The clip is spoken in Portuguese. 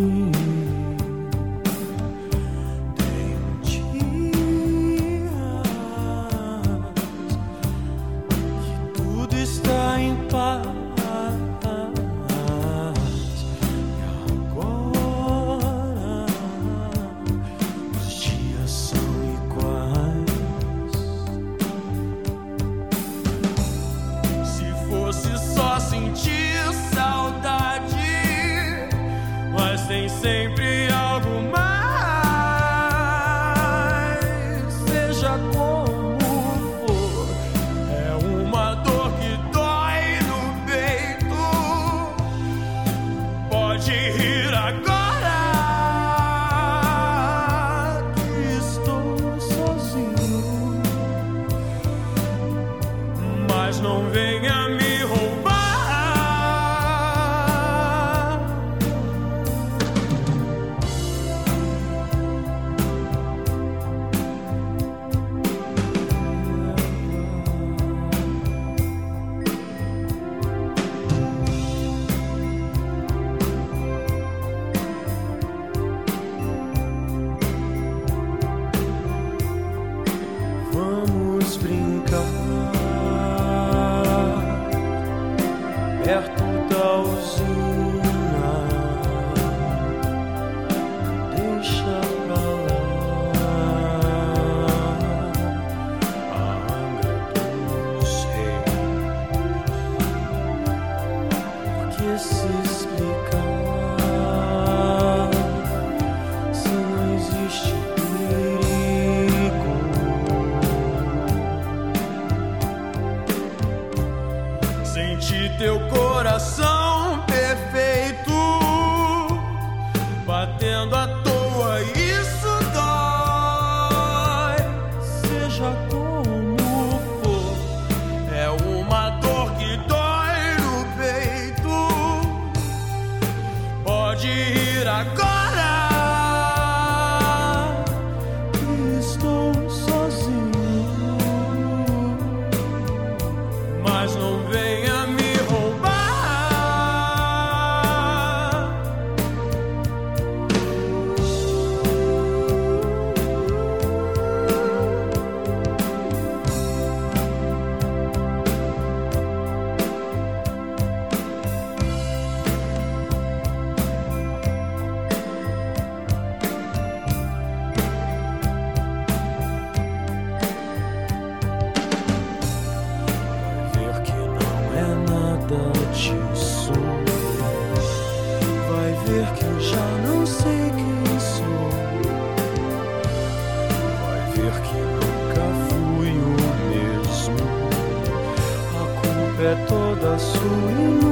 Tem sempre algo mais, seja como for. É uma dor que dói no peito. Pode rir agora que estou sozinho, mas não venha me roubar. Vamos brincar perto da usina, deixa pra lá a Angra dos Reis. Porque se explicar se não existe perigo? Senti teu coração perfeito batendo à toa, isso dói. Seja como for, é uma dor que dói no peito. Pode ir agora que estou sozinho, mas não venha me roubar. Disso. Vai ver que eu já não sei quem sou. Vai ver que nunca fui o mesmo. A culpa é toda sua.